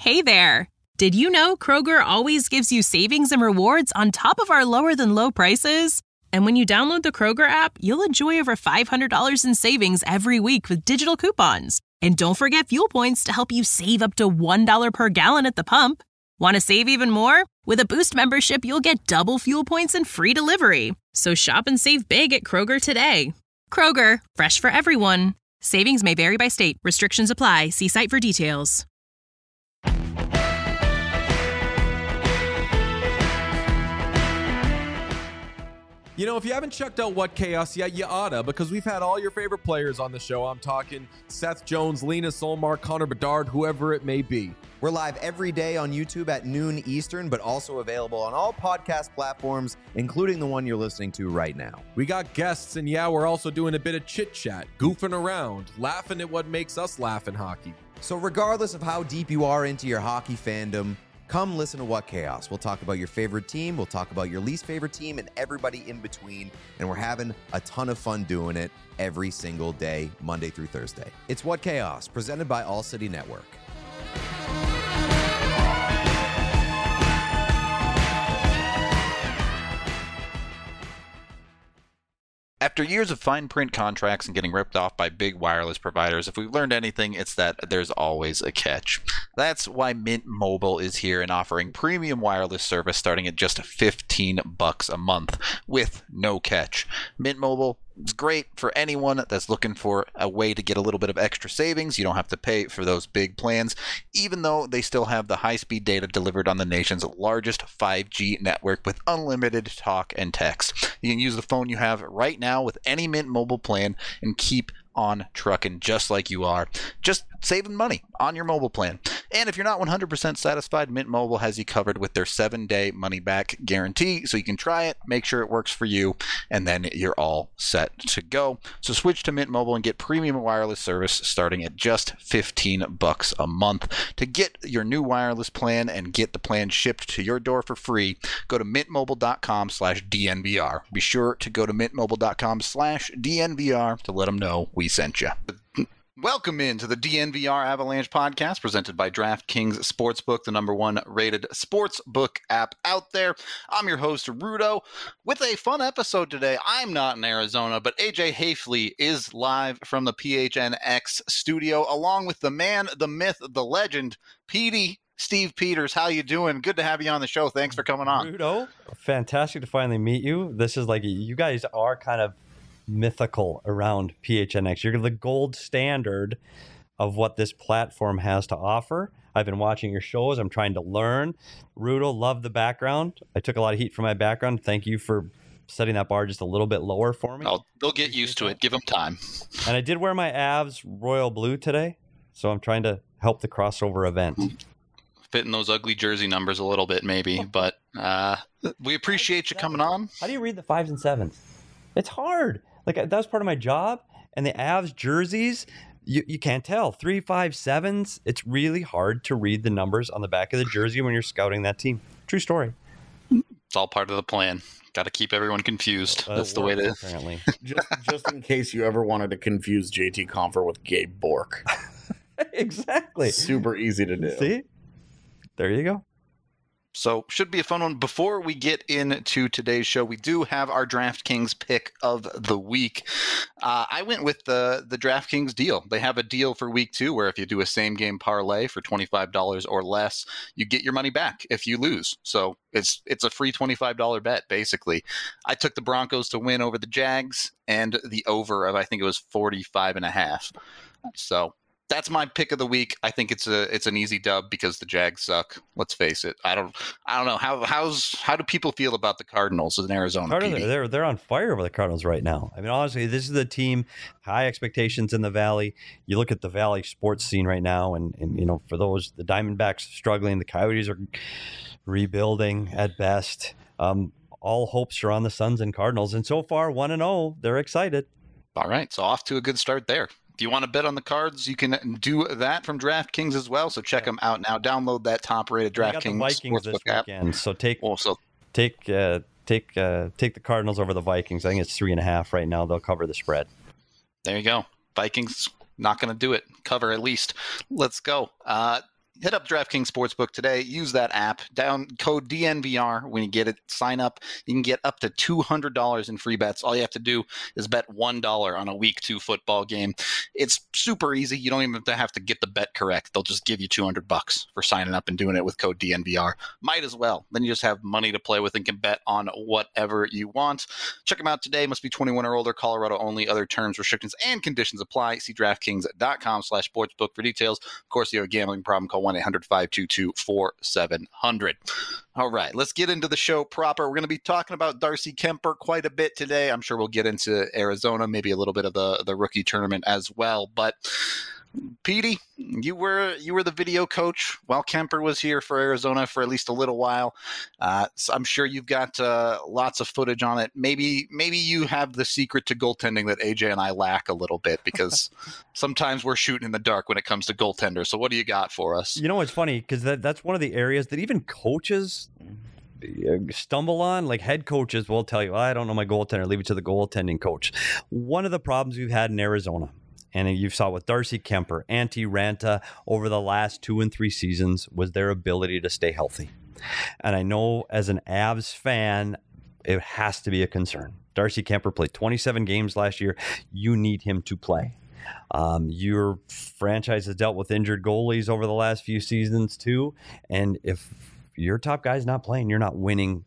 Hey there! Did you know Kroger always gives you savings and rewards on top of our lower-than-low prices? And when you download the Kroger app, you'll enjoy over $500 in savings every week with digital coupons. And don't forget fuel points to help you save up to $1 per gallon at the pump. Want to save even more? With a Boost membership, you'll get double fuel points and free delivery. So shop and save big at Kroger today. Kroger, fresh for everyone. Savings may vary by state. Restrictions apply. See site for details. You know, if you haven't checked out What Chaos yet, you oughta, because we've had all your favorite players on the show. I'm talking Seth Jones, Lena Solmar, Connor Bedard, whoever it may be. We're live every day on YouTube at noon Eastern, but also available on all podcast platforms, including the one you're listening to right now. We got guests, and yeah, we're also doing a bit of chit-chat, goofing around, laughing at what makes us laugh in hockey. So regardless of how deep you are into your hockey fandom, come listen to What Chaos. We'll talk about your favorite team, we'll talk about your least favorite team, and everybody in between, and we're having a ton of fun doing it every single day, Monday through Thursday. It's What Chaos, presented by All City Network. After years of fine print contracts and getting ripped off by big wireless providers, if we've learned anything, it's that there's always a catch. That's why Mint Mobile is here and offering premium wireless service starting at just $15 a month with no catch. Mint Mobile is great for anyone that's looking for a way to get a little bit of extra savings. You don't have to pay for those big plans, even though they still have the high-speed data delivered on the nation's largest 5G network with unlimited talk and text. You can use the phone you have right now with any Mint Mobile plan and keep on trucking just like you are, just saving money on your mobile plan. And if you're not 100% satisfied, Mint Mobile has you covered with their 7-day money-back guarantee, so you can try it, make sure it works for you, and then you're all set to go. So switch to Mint Mobile and get premium wireless service starting at just $15 a month. To get your new wireless plan and get the plan shipped to your door for free, go to mintmobile.com/DNVR. Be sure to go to mintmobile.com/DNVR to let them know we sent you. Welcome into the DNVR Avalanche podcast presented by DraftKings Sportsbook, the #1 rated sportsbook app out there. I'm your host, Rudo, with a fun episode today. I'm not in Arizona, but AJ Hafley is live from the PHNX studio, along with the man, the myth, the legend, Petey. Steve Peters, how you doing? Good to have you on the show. Thanks for coming on. Rudo, fantastic to finally meet you. This is like, you guys are kind of mythical around PHNX. You're the gold standard of what this platform has to offer. I've been watching your shows. I'm trying to learn. Rudo, love the background. I took a lot of heat for my background. Thank you for setting that bar just a little bit lower for me. Oh, they'll get used to it. Give them time. And I did wear my Avs royal blue today, so I'm trying to help the crossover event. Fitting those ugly jersey numbers a little bit, maybe, but we appreciate you coming on. How do you read the 5s and 7s? It's hard. Like, that was part of my job. And the Avs jerseys, you can't tell. 3, 5, 7s. It's really hard to read the numbers on the back of the jersey when you're scouting that team. True story. It's all part of the plan. Got to keep everyone confused. That's the way to. Apparently. just in case you ever wanted to confuse JT Compher with Gabe Bork. Exactly. Super easy to do. See? There you go. So should be a fun one. Before we get into today's show, we do have our DraftKings pick of the week. I went with the DraftKings deal. They have a deal for week 2 where if you do a same game parlay for $25 or less, you get your money back if you lose. So it's a free $25 bet, basically. I took the Broncos to win over the Jags and the over of, I think it was 45.5. So that's my pick of the week. I think it's an easy dub because the Jags suck. Let's face it. I don't know how do people feel about the Cardinals in Arizona? They're on fire over the Cardinals right now. I mean, honestly, this is the team, high expectations in the Valley. You look at the Valley sports scene right now, and you know, for those, the Diamondbacks struggling, the Coyotes are rebuilding at best. All hopes are on the Suns and Cardinals, and so far 1-0. They're excited. All right, so off to a good start there. If you want to bet on the Cards, you can do that from DraftKings as well. So check them out now. Download that top-rated DraftKings Sportsbook app. So take the Cardinals over the Vikings. I think it's 3.5 right now. They'll cover the spread. There you go. Vikings not going to do it. Cover at least. Let's go. hit up DraftKings Sportsbook today. Use that app. Down code DNVR when you get it. Sign up. You can get up to $200 in free bets. All you have to do is bet $1 on a Week 2 football game. It's super easy. You don't even have to get the bet correct. They'll just give you $200 for signing up and doing it with code DNVR. Might as well. Then you just have money to play with and can bet on whatever you want. Check them out today. Must be 21 or older. Colorado only. Other terms, restrictions, and conditions apply. See DraftKings.com/sportsbook for details. Of course, if you have a gambling problem, call 1-800-522-4700. All right, let's get into the show proper. We're going to be talking about Darcy Kuemper quite a bit today. I'm sure we'll get into Arizona, maybe a little bit of the rookie tournament as well. But Petey, you were the video coach while Kuemper was here for Arizona for at least a little while. So I'm sure you've got lots of footage on it. Maybe you have the secret to goaltending that AJ and I lack a little bit, because sometimes we're shooting in the dark when it comes to goaltenders. So what do you got for us? You know, it's funny because that's one of the areas that even coaches stumble on. Like head coaches will tell you, I don't know my goaltender, leave it to the goaltending coach. One of the problems we've had in Arizona, and you saw with Darcy Kuemper, Antti Raanta over the last 2 and 3 seasons, was their ability to stay healthy. And I know as an Avs fan, it has to be a concern. Darcy Kuemper played 27 games last year. You need him to play. Your franchise has dealt with injured goalies over the last few seasons too. And if your top guy's not playing, you're not winning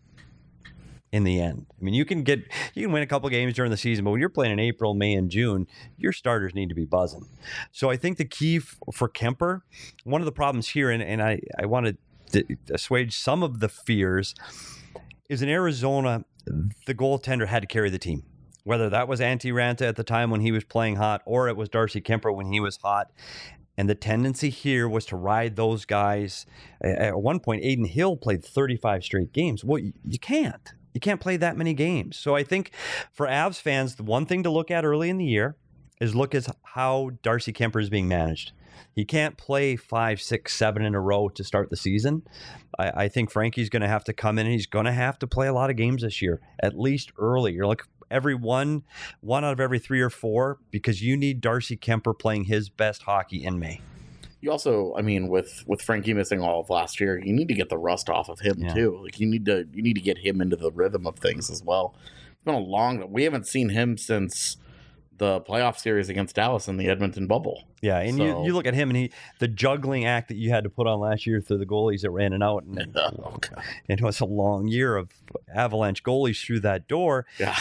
in the end. I mean, you can win a couple games during the season, but when you're playing in April, May, and June, your starters need to be buzzing. So I think the key for Kuemper, one of the problems here, and I want to assuage some of the fears, is in Arizona, the goaltender had to carry the team. Whether that was Antti Raanta at the time when he was playing hot, or it was Darcy Kuemper when he was hot. And the tendency here was to ride those guys. At one point, Adin Hill played 35 straight games. Well, you can't. You can't play that many games. So I think for Avs fans, the one thing to look at early in the year is look at how Darcy Kuemper is being managed. He can't play 5, 6, 7 in a row to start the season. I think Frankie's going to have to come in and he's going to have to play a lot of games this year, at least early. You're like every one out of every 3 or 4, because you need Darcy Kuemper playing his best hockey in May. You also, I mean, with Frankie missing all of last year, you need to get the rust off of him too. Like you need to get him into the rhythm of things as well. It's been we haven't seen him since the playoff series against Dallas in the Edmonton bubble. Yeah, and you look at him and the juggling act that you had to put on last year through the goalies that ran and out. And, it was a long year of Avalanche goalies through that door. Yeah.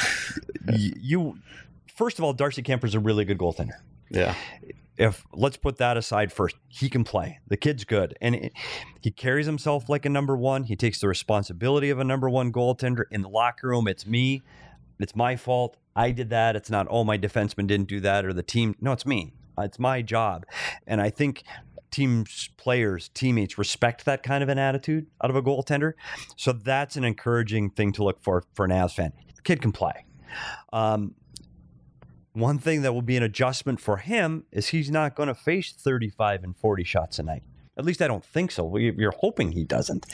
First of all, Darcy Kuemper's a really good goaltender. Yeah. Let's put that aside first. He can play. The kid's good. And he carries himself like a number one. He takes the responsibility of a number one goaltender. In the locker room, it's me. It's my fault. I did that. It's not, my defenseman didn't do that or the team. No, it's me. It's my job. And I think teams, players, teammates respect that kind of an attitude out of a goaltender. So that's an encouraging thing to look for an Avs fan. The kid can play. One thing that will be an adjustment for him is he's not going to face 35 and 40 shots a night. At least I don't think so. You're hoping he doesn't.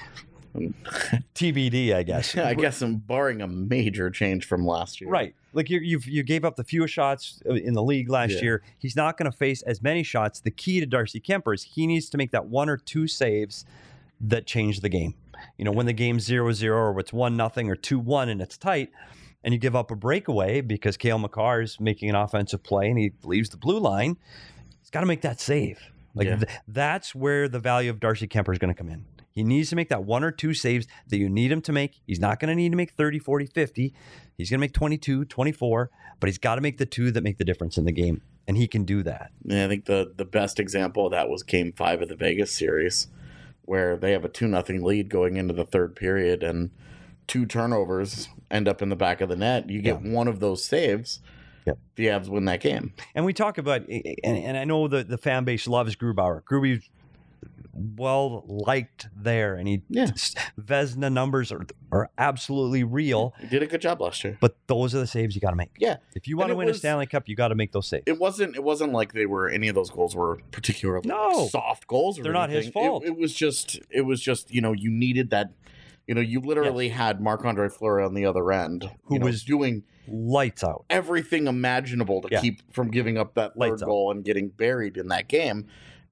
TBD, I guess. Yeah, I guess I'm barring a major change from last year. Right. Like you gave up the fewest shots in the league last year. He's not going to face as many shots. The key to Darcy Kuemper is he needs to make that 1 or 2 saves that change the game. When the game's 0-0 or it's 1-0 or 2-1 and it's tight, and you give up a breakaway because Cale Makar is making an offensive play and he leaves the blue line, he's got to make that save. That's where the value of Darcy Kuemper is going to come in. He needs to make that 1 or 2 saves that you need him to make. He's not going to need to make 30, 40, 50. He's going to make 22, 24, but he's got to make the 2 that make the difference in the game, and he can do that. Yeah, I think the best example of that was Game 5 of the Vegas series, where they have a 2-0 lead going into the third period, and 2 turnovers end up in the back of the net. You get one of those saves, the Avs win that game. And we talk about, and I know the fan base loves Grubauer. Gruby's well liked there, and Vezina numbers are absolutely real. He did a good job last year. But those are the saves you got to make. Yeah. If you want to win a Stanley Cup, you got to make those saves. It wasn't like any of those goals were particularly soft goals. They're not his fault. It was just you needed that. You literally had Marc-Andre Fleury on the other end, who was doing lights out everything imaginable to keep from giving up that third goal and getting buried in that game.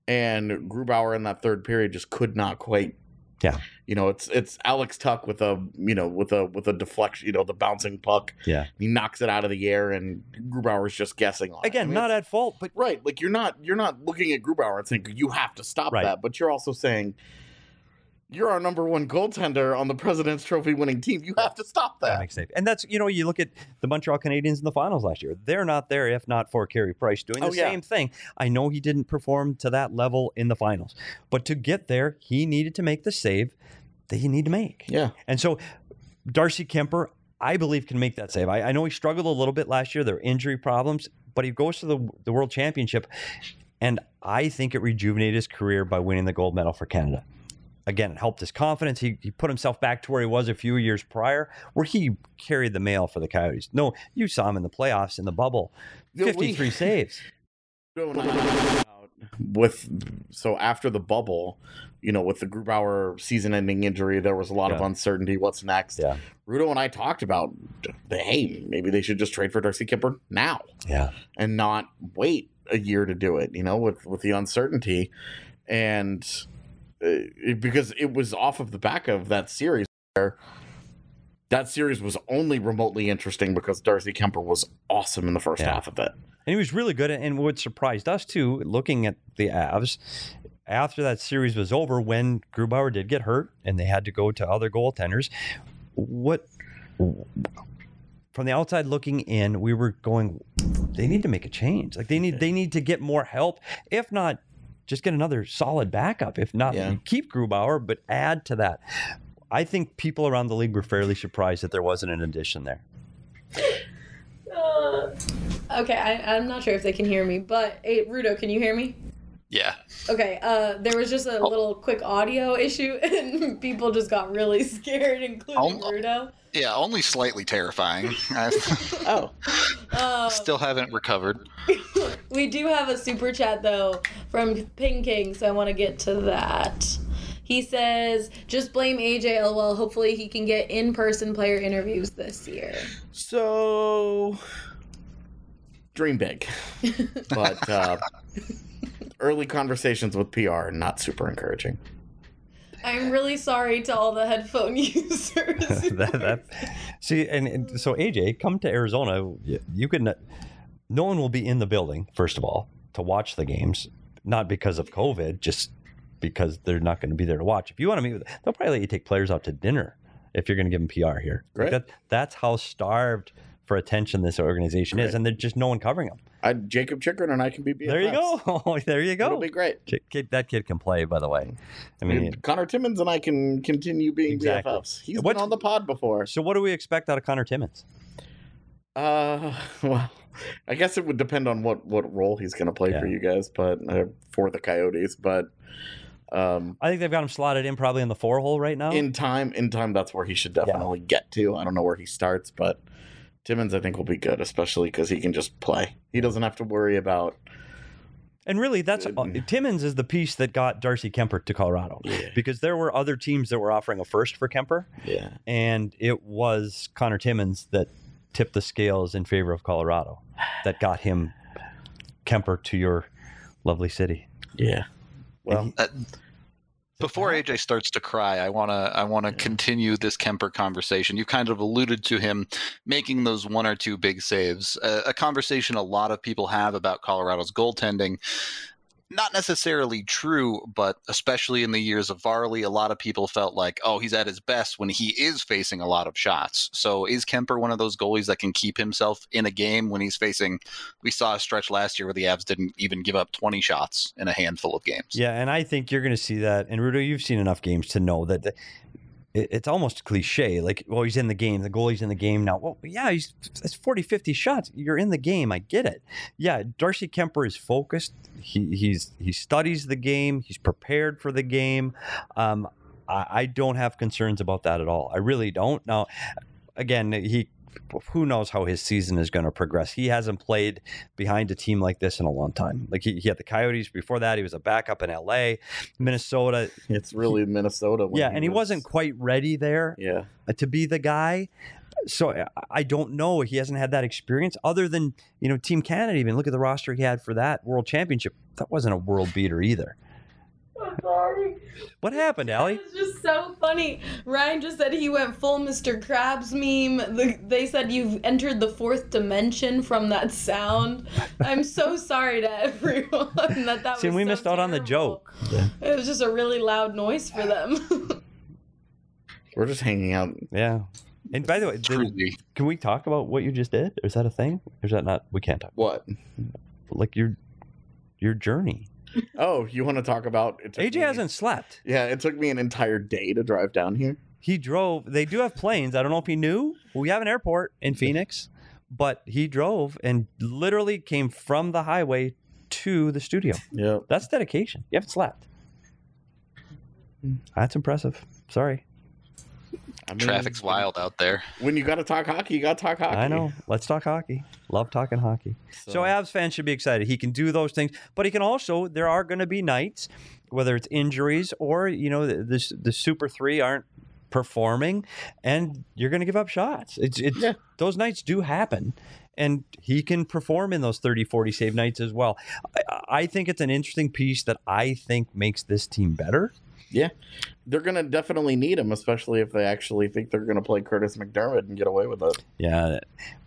and Grubauer in that third period just could not quite. Yeah. It's Alex Tuck with a deflection, the bouncing puck. Yeah. He knocks it out of the air and Grubauer's just guessing on Again, it. not at fault, but right. Like you're not looking at Grubauer and saying you have to stop that, but you're also saying you're our number one goaltender on the President's Trophy winning team. You have to stop that. That makes sense. And that's, you look at the Montreal Canadiens in the finals last year. They're not there if not for Carey Price doing the same thing. I know he didn't perform to that level in the finals, but to get there, he needed to make the save that he needed to make. Yeah. And so Darcy Kemper, I believe, can make that save. I know he struggled a little bit last year. There were injury problems, but he goes to the World Championship, and I think it rejuvenated his career by winning the gold medal for Canada. Again, it helped his confidence. He put himself back to where he was a few years prior, where he carried the mail for the Coyotes. No, you saw him in the playoffs, in the bubble. 53 saves. So after the bubble, with the Grubauer season-ending injury, there was a lot of uncertainty. What's next? Yeah. Rudo and I talked about, hey, maybe they should just trade for Darcy Kemper now. Yeah. And not wait a year to do it, with the uncertainty. And because it was off of the back of that series where that series was only remotely interesting because Darcy Kemper was awesome in the first half of it. And he was really good. And what surprised us, too, looking at the Avs, after that series was over, when Grubauer did get hurt and they had to go to other goaltenders, from the outside looking in, we were going, they need to make a change. Like they need to get more help. If not, just get another solid backup. If not, keep Grubauer, but add to that. I think people around the league were fairly surprised that there wasn't an addition there. Okay, I'm not sure if they can hear me, but hey, Rudo, can you hear me? Yeah. Okay, there was just a little quick audio issue, and people just got really scared, including Rudo. Yeah, only slightly terrifying. Still haven't recovered. We do have a super chat, though, from Ping King, so I want to get to that. He says, just blame AJ, LOL. Hopefully he can get in-person player interviews this year. So, dream big. But early conversations with PR are not super encouraging. I'm really sorry to all the headphone users. See, and so AJ, come to Arizona. You can. No one will be in the building, first of all, to watch the games. Not because of COVID, just because they're not going to be there to watch. If you want to meet with them, they'll probably let you take players out to dinner if you're going to give them PR here. Right. That's how starved for attention this organization is, and there's just no one covering them. Jacob Chikrin and I can be BFFs. There you go. There you go. It'll be great. That kid can play, by the way. I mean, Connor Timmins and I can continue being BFFs. He's been on the pod before. So what do we expect out of Connor Timmins? Well, I guess it would depend on what role he's going to play for you guys, but for the Coyotes. But I think they've got him slotted in probably in the 4-hole right now. In time, that's where he should definitely get to. I don't know where he starts, but Timmins I think will be good, especially because he can just play. He doesn't have to worry about. And really, that's Timmins is the piece that got Darcy Kemper to Colorado, because there were other teams that were offering a first for Kemper, and it was Connor Timmins that tipped the scales in favor of Colorado, that got him Kemper to your lovely city. Yeah. Well, before AJ starts to cry, I want to continue this Kemper conversation. You kind of alluded to him making those one or two big saves, a conversation a lot of people have about Colorado's goaltending. Not necessarily true, but especially in the years of Varley, a lot of people felt like, oh, he's at his best when he is facing a lot of shots. So is Kemper one of those goalies that can keep himself in a game when he's facing, we saw a stretch last year where the Avs didn't even give up 20 shots in a handful of games. Yeah, and I think you're going to see that. And Rudo, you've seen enough games to know that it's almost cliche. Like, well, he's in the game. The goalie's in the game now. Well, yeah, that's 40, 50 shots. You're in the game. I get it. Yeah, Darcy Kemper is focused. He studies the game. He's prepared for the game. I don't have concerns about that at all. I really don't. Now, again, who knows how his season is going to progress. He hasn't played behind a team like this in a long time. Like he had the Coyotes before that. He was a backup in LA, Minnesota. It's really Minnesota. And he wasn't quite ready there to be the guy. So I don't know. He hasn't had that experience other than, Team Canada even. Look at the roster he had for that World Championship. That wasn't a world beater either. I'm sorry. What happened, Allie? It's just so funny. Ryan just said he went full Mr. Krabs meme. They said you've entered the fourth dimension from that sound. I'm so sorry to everyone that was See, we so missed out on the terrible. joke. Yeah. It was just a really loud noise for them. We're just hanging out. Yeah. And by the way, Truly. can we talk about what you just did? Is that a thing? Or is that not? We can't talk. What? Like your journey. Oh, you want to talk about it? AJ hasn't slept. Yeah, it took me an entire day to drive down here. He drove. They do have planes. I don't know if he knew. We have an airport in Phoenix, but he drove and literally came from the highway to the studio. Yeah. That's dedication. You haven't slept. That's impressive. Sorry. I mean, Traffic's wild out there. When you got to talk hockey, you got to talk hockey. I know. Let's talk hockey. Love talking hockey. So Avs fans should be excited. He can do those things, but he can also, there are going to be nights, whether it's injuries or, the Super 3 aren't performing and you're going to give up shots. Those nights do happen. And he can perform in those 30, 40 save nights as well. I think it's an interesting piece that I think makes this team better. Yeah. They're going to definitely need him, especially if they actually think they're going to play Curtis McDermott and get away with it. Yeah.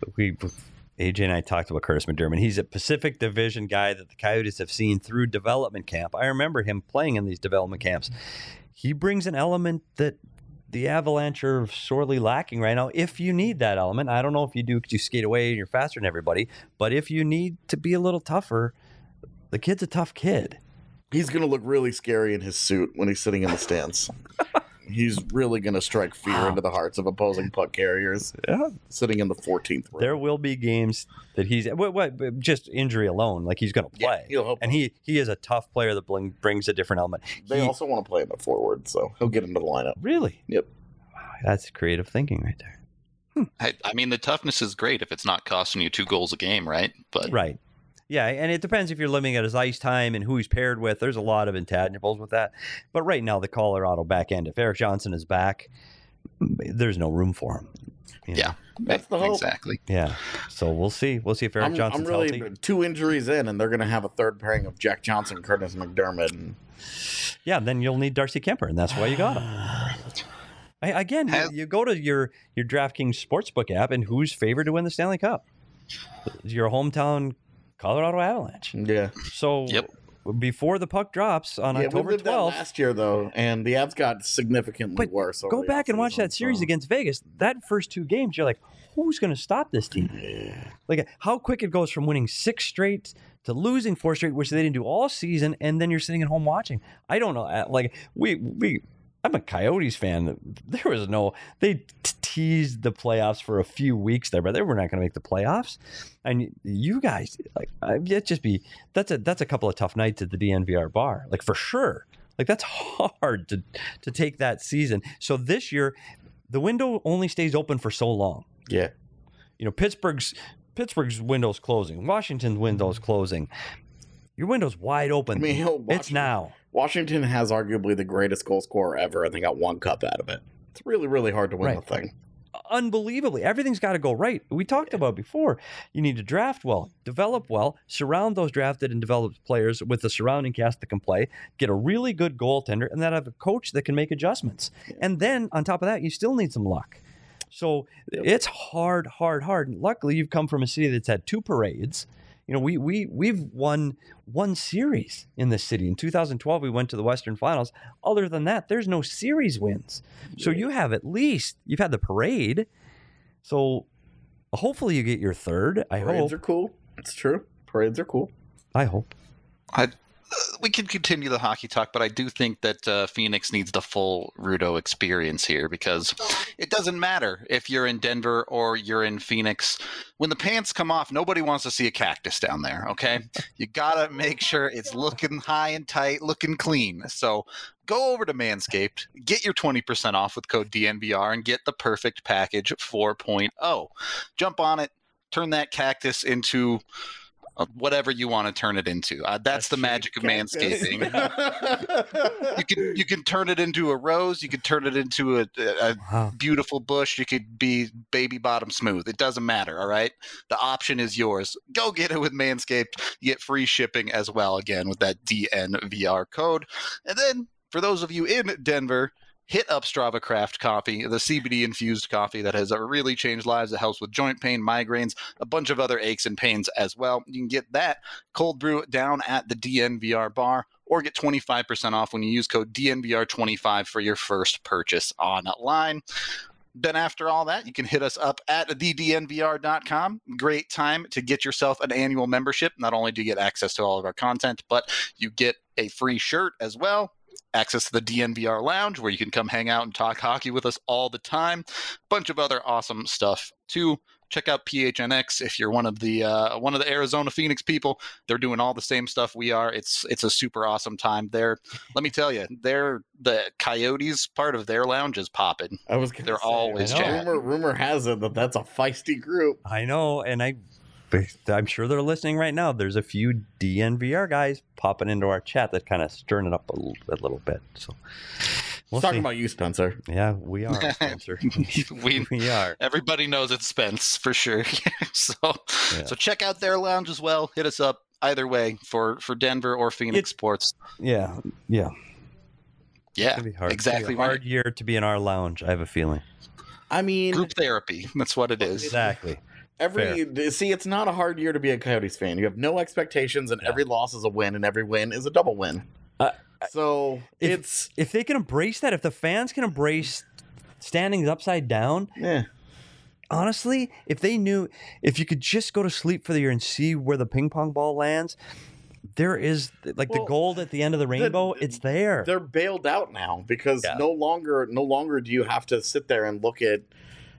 AJ and I talked about Curtis McDermott. He's a Pacific Division guy that the Coyotes have seen through development camp. I remember him playing in these development camps. He brings an element that the Avalanche are sorely lacking right now. If you need that element, I don't know if you do because you skate away and you're faster than everybody, but if you need to be a little tougher, the kid's a tough kid. He's going to look really scary in his suit when he's sitting in the stands. He's really going to strike fear into the hearts of opposing puck carriers. Yeah. Sitting in the 14th row. There will be games that he's just injury alone, like he's going to play. Yeah, he'll hope. And he is a tough player that brings a different element. They also want to play him at forward, so he'll get into the lineup. Really? Yep. Wow, that's creative thinking right there. I mean, the toughness is great if it's not costing you 2 goals a game, right? But Right. Yeah, and it depends if you're looking at his ice time and who he's paired with. There's a lot of intangibles with that. But right now, the Colorado back end, if Erik Johnson is back, there's no room for him. Yeah, That's the hope. Exactly. Yeah. So we'll see. We'll see if Erik Johnson's I'm really healthy. 2 injuries in, and they're going to have a third pairing of Jack Johnson, Curtis McDermott. And... Yeah, then you'll need Darcy Kemper, and that's why you got him. You go to your DraftKings Sportsbook app, and who's favored to win the Stanley Cup? Your hometown Colorado Avalanche. Yeah. So before the puck drops on October we did 12th. That last year, though, and the Avs got significantly worse. Go back and watch that series against Vegas. That first 2 games, you're like, who's going to stop this team? Yeah. Like how quick it goes from winning 6 straight to losing 4 straight, which they didn't do all season, and then you're sitting at home watching. I don't know. Like I'm a Coyotes fan. There was they teased the playoffs for a few weeks there, but they were not going to make the playoffs. And you guys, that's a couple of tough nights at the DNVR bar, like for sure. Like that's hard to take that season. So this year, the window only stays open for so long. Yeah. Pittsburgh's window's closing. Washington's window's closing. Your window's wide open. I mean, it's now. Washington has arguably the greatest goal scorer ever, and they got 1 cup out of it. It's really, really hard to win the thing. Unbelievably. Everything's got to go right. We talked about before. You need to draft well, develop well, surround those drafted and developed players with the surrounding cast that can play, get a really good goaltender, and then have a coach that can make adjustments. And then on top of that, you still need some luck. So it's hard. Luckily, you've come from a city that's had 2 parades. We've won 1 series in this city. In 2012, we went to the Western Finals. Other than that, there's no series wins. So you've had the parade. So hopefully you get your 3rd. I hope. Parades are cool. It's true. Parades are cool. I hope. We can continue the hockey talk, but I do think that Phoenix needs the full Rudo experience here because it doesn't matter if you're in Denver or you're in Phoenix. When the pants come off, nobody wants to see a cactus down there, okay? You got to make sure it's looking high and tight, looking clean. So go over to Manscaped, get your 20% off with code DNVR, and get the perfect package 4.0. Jump on it, turn that cactus into whatever you want to turn it into. That's the magic of manscaping. You can turn it into a rose. You could turn it into a beautiful bush. You could be baby bottom smooth. It doesn't matter. All right. The option is yours. Go get it with Manscaped. You get free shipping as well. Again, with that DNVR code. And then for those of you in Denver, hit up Strava Craft Coffee, the CBD-infused coffee that has really changed lives. It helps with joint pain, migraines, a bunch of other aches and pains as well. You can get that cold brew down at the DNVR bar or get 25% off when you use code DNVR25 for your first purchase online. Then after all that, you can hit us up at thednvr.com. Great time to get yourself an annual membership. Not only do you get access to all of our content, but you get a free shirt as well. Access to the DNVR Lounge, where you can come hang out and talk hockey with us all the time. Bunch of other awesome stuff too. Check out PHNX if you're one of the Arizona Phoenix people. They're doing all the same stuff we are. It's a super awesome time there. Let me tell you, the Coyotes part of their lounge is popping. They're always chatting. Rumor has it that that's a feisty group. I know, and I'm sure they're listening right now. There's a few DNVR guys popping into our chat that kind of stirring it up a little bit. So we'll talking about you, Spencer. Yeah, we are, Spencer. we are. Everybody knows it's Spence for sure. So check out their lounge as well. Hit us up either way for Denver or Phoenix sports. Yeah. Yeah, It's gonna be hard. Exactly. It's a hard year to be in our lounge. I have a feeling. I mean, group therapy. That's what it is. Exactly. It's not a hard year to be a Coyotes fan. You have no expectations, and every loss is a win, and every win is a double win. So if they can embrace that, if the fans can embrace standings upside down, honestly, if you could just go to sleep for the year and see where the ping pong ball lands, there is the gold at the end of the rainbow. It's there. They're bailed out now because no longer do you have to sit there and look at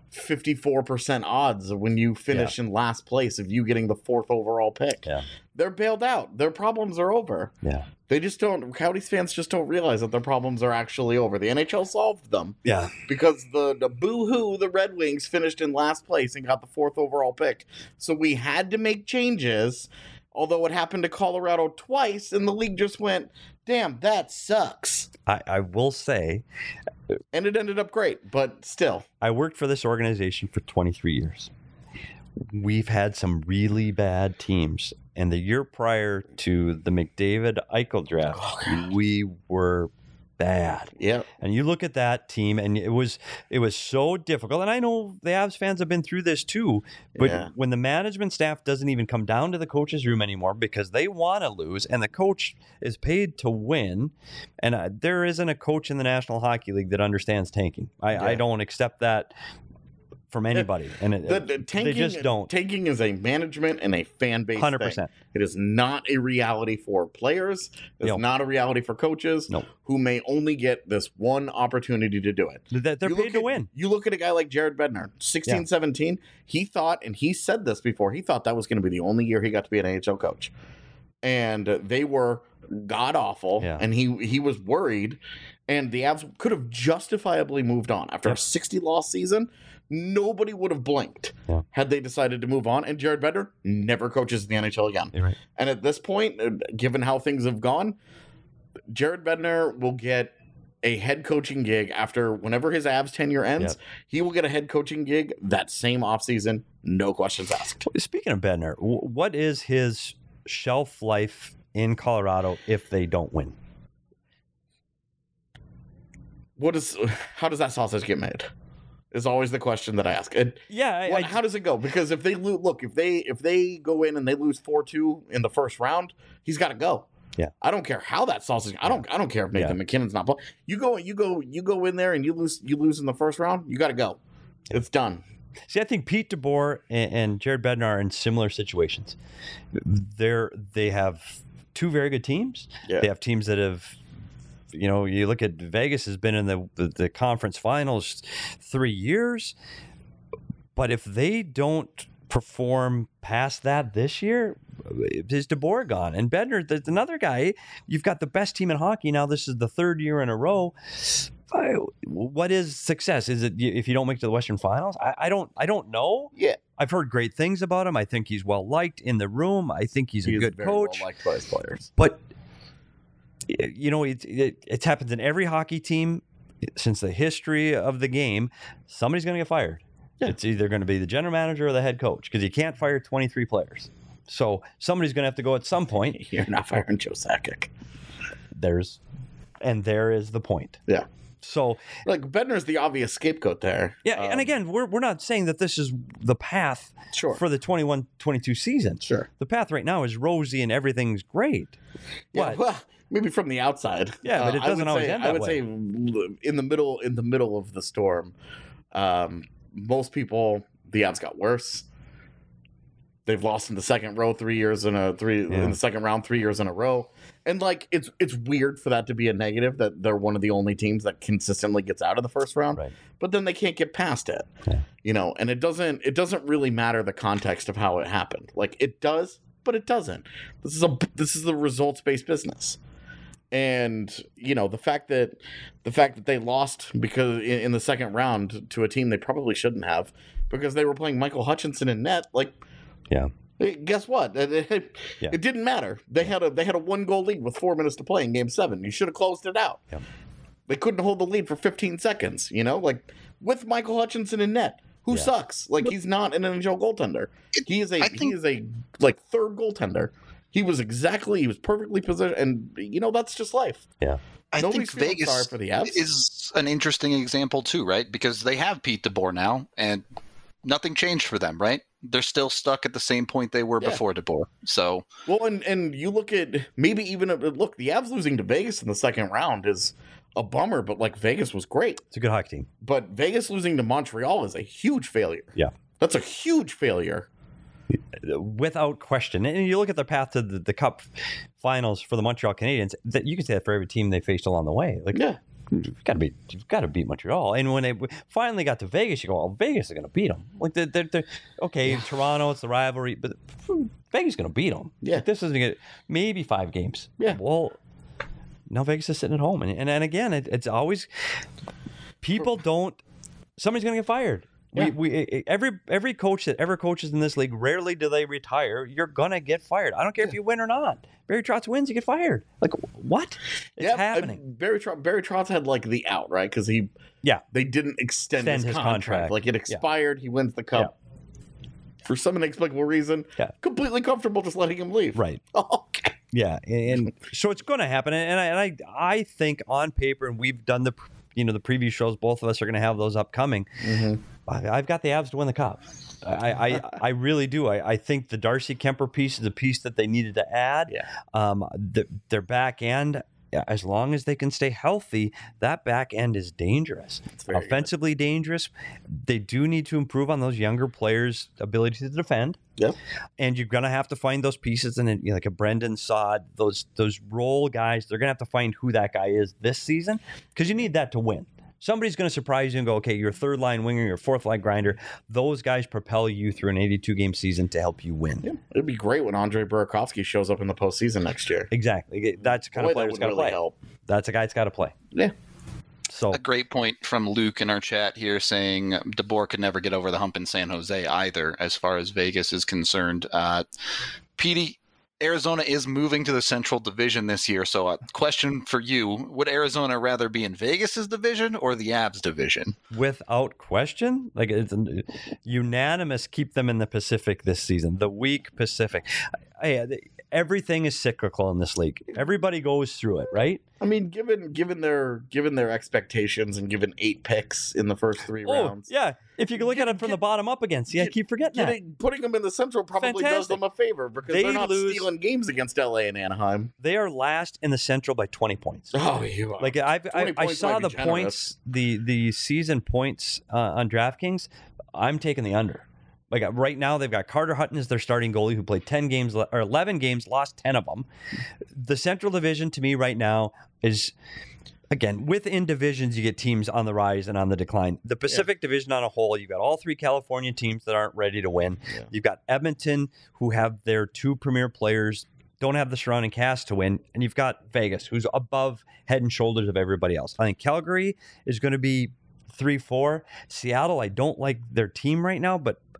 54% odds when you finish in last place of you getting the 4th overall pick. Yeah. They're bailed out. Their problems are over. Yeah. They just don't. Coyotes fans just don't realize that their problems are actually over. The NHL solved them. Yeah. Because the boo-hoo, the Red Wings finished in last place and got the 4th overall pick. So we had to make changes, although it happened to Colorado twice, and the league just went, damn, that sucks. I will say. And it ended up great, but still. I worked for this organization for 23 years. We've had some really bad teams. And the year prior to the McDavid-Eichel draft, we were bad. Yeah. And you look at that team, and it was so difficult. And I know the Avs fans have been through this too. But when the management staff doesn't even come down to the coach's room anymore because they want to lose, and the coach is paid to win, and there isn't a coach in the National Hockey League that understands tanking. I don't accept that from anybody, and they just don't. Tanking is a management and a fan base 100%. thing. It is not a reality for players. It's not a reality for coaches who may only get this one opportunity to do it. They're paid to win. You look at a guy like Jared Bednar, 17, he thought, and he said this before, he thought that was going to be the only year he got to be an NHL coach. And they were god-awful, and he was worried, and the Avs could have justifiably moved on. After a 60-loss season, nobody would have blinked had they decided to move on. And Jared Bednar never coaches in the NHL again. You're right. And at this point, given how things have gone, Jared Bednar will get a head coaching gig after whenever his Avs tenure ends. He will get a head coaching gig that same offseason, no questions asked. Speaking of Bednar, what is his shelf life in Colorado if they don't win? How does that sausage get made? Is always the question that I ask. And how does it go? Because if they if they go in and they lose 4-2 in the first round, he's got to go. Yeah, I don't care how that sausage. I don't care if Nathan McKinnon's not playing. You go in there and you lose in the first round. You got to go. It's done. See, I think Pete DeBoer and Jared Bednar are in similar situations. They have two very good teams. Yeah. They have teams that have. You look at Vegas has been in the conference finals 3 years, but if they don't perform past that this year, is DeBoer gone? And Bednar, there's another guy. You've got the best team in hockey now. This is the 3rd year in a row. What is success? Is it if you don't make it to the Western Finals? I don't know. Yeah, I've heard great things about him. I think he's well liked in the room. I think he's a good coach. Well liked by his players. But it's happened in every hockey team since the history of the game. Somebody's going to get fired. Yeah. It's either going to be the general manager or the head coach, because you can't fire 23 players. So somebody's going to have to go at some point. You're not firing Joe Sakic. There is the point. Yeah. So, like, Bednar's the obvious scapegoat there. Yeah, and again, we're not saying that this is the path for the 21-22 season. Sure. The path right now is rosy and everything's great. Yeah, well, maybe from the outside. Yeah, but it doesn't always end that way. I would say in the middle of the storm, most people, the Avs got worse. They've lost in the second round 3 years in a row. And like it's weird for that to be a negative, that they're one of the only teams that consistently gets out of the first round. Right. But then they can't get past it. Yeah. And it doesn't really matter the context of how it happened. Like, it does, but it doesn't. This is a results-based business. And the fact that they lost because in the second round to a team they probably shouldn't have, because they were playing Michael Hutchinson in net, like, yeah. Guess what? It didn't matter. They had a 1-goal lead with 4 minutes to play in Game 7. You should have closed it out. Yeah. They couldn't hold the lead for 15 seconds. Like, with Michael Hutchinson in net, who sucks? Like, he's not an NHL goaltender. He is a third goaltender. He was perfectly positioned, and that's just life. Yeah. I think Vegas for the Avs. is an interesting example too, right? Because they have Pete DeBoer now, and nothing changed for them, right? They're still stuck at the same point they were before DeBoer. So, well, and you look at the Avs losing to Vegas in the second round is a bummer, but like, Vegas was great. It's a good hockey team. But Vegas losing to Montreal is a huge failure. Yeah. That's a huge failure. Without question. And you look at the path to the Cup finals for the Montreal Canadiens, that you can say that for every team they faced along the way. Like, you've got to beat Montreal. And when they finally got to Vegas, you go, "Oh, Vegas is going to beat them." Like, they're okay. Toronto, it's the rivalry, but Vegas is going to beat them. Yeah, like, this isn't maybe 5 games. Yeah. Well, now Vegas is sitting at home, and again, it's always people don't. Somebody's going to get fired. Yeah. Every coach that ever coaches in this league, rarely do they retire. You're gonna get fired. I don't care if you win or not. Barry Trotz wins, you get fired. Like, what? It's happening. Barry Trotz had like the out, right? Because they didn't extend his contract. Like, it expired. He wins the Cup. Yeah. For some inexplicable reason, completely comfortable just letting him leave. Right. Okay. Yeah, and so it's going to happen. And I think on paper, and we've done the preview shows. Both of us are going to have those upcoming. Mm-hmm. I've got the Avs to win the Cup. I really do. I think the Darcy Kemper piece is a piece that they needed to add. Yeah. Their back end, as long as they can stay healthy, that back end is dangerous. Offensively dangerous. They do need to improve on those younger players' ability to defend. Yeah. And you're going to have to find those pieces, and like a Brendan Saad, those role guys, they're going to have to find who that guy is this season, because you need that to win. Somebody's going to surprise you and go, okay, your third line winger, your fourth line grinder, those guys propel you through an 82-game season to help you win. Yeah. It'd be great when Andre Burakovsky shows up in the postseason next year. Exactly. That's the kind of player that's got to play. Help. That's a guy that's got to play. Yeah. So a great point from Luke in our chat here, saying DeBoer could never get over the hump in San Jose either, as far as Vegas is concerned. Petey, Arizona is moving to the Central Division this year. So a question for you, would Arizona rather be in Vegas's division or the Avs division? Without question. Like, it's unanimous, keep them in the Pacific this season, the weak Pacific. Everything is cyclical in this league. Everybody goes through it, right? I mean, given their expectations and given 8 picks in the first 3 rounds. Yeah. If you can look at it from the bottom up again, see, I keep forgetting that. Putting them in the Central probably does them a favor, because they're not stealing games against LA and Anaheim. They are last in the Central by 20 points. Oh, you are. Like, I saw the points, the season points on DraftKings. I'm taking the under. Like, right now, they've got Carter Hutton as their starting goalie, who played 11 games, lost 10 of them. The Central Division, to me, right now, is, again, within divisions, you get teams on the rise and on the decline. The Pacific Division on a whole, you've got all 3 California teams that aren't ready to win. Yeah. You've got Edmonton, who have their 2 premier players, don't have the surrounding cast to win. And you've got Vegas, who's above head and shoulders of everybody else. I think Calgary is going to be 3-4. Seattle, I don't like their team right now, but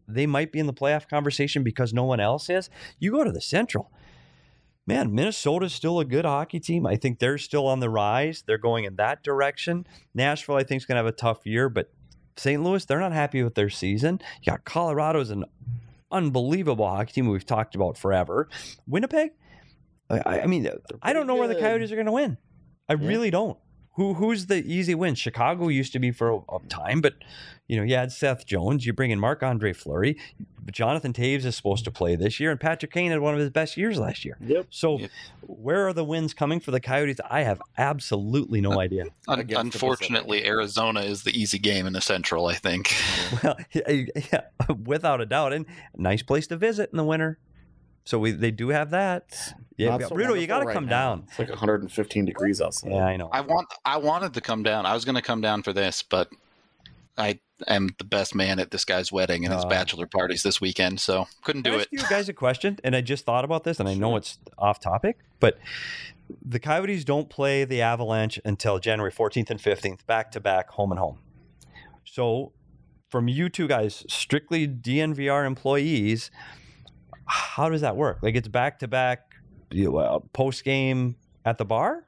they might be in the playoff conversation because no one else is. You go to the Central. Man, Minnesota's still a good hockey team. I think they're still on the rise. They're going in that direction. Nashville, I think, is going to have a tough year, but St. Louis, they're not happy with their season. You got Colorado's an unbelievable hockey team we've talked about forever. Winnipeg, I mean, I don't know where the Coyotes are going to win. I really don't. Who's the easy win? Chicago used to be for a time, but you had Seth Jones. You bring in Marc-Andre Fleury. Jonathan Taves is supposed to play this year, and Patrick Kane had one of his best years last year. So where are the wins coming for the Coyotes? I have absolutely no idea. Unfortunately, Arizona is the easy game in the Central, I think. Well, yeah, without a doubt. And a nice place to visit in the winter. So they do have that. Yeah, Rudo, you got to come down. It's like 115 degrees outside. Yeah, I know. I wanted to come down. I was going to come down for this, but I am the best man at this guy's wedding and his bachelor parties this weekend, so couldn't do it. Can I ask you guys a question? And I just thought about this, and I know it's off topic, but the Coyotes don't play the Avalanche until January 14th and 15th, back-to-back, home and home. So from you two guys, strictly DNVR employees, how does that work? Like it's back-to-back post-game at the bar?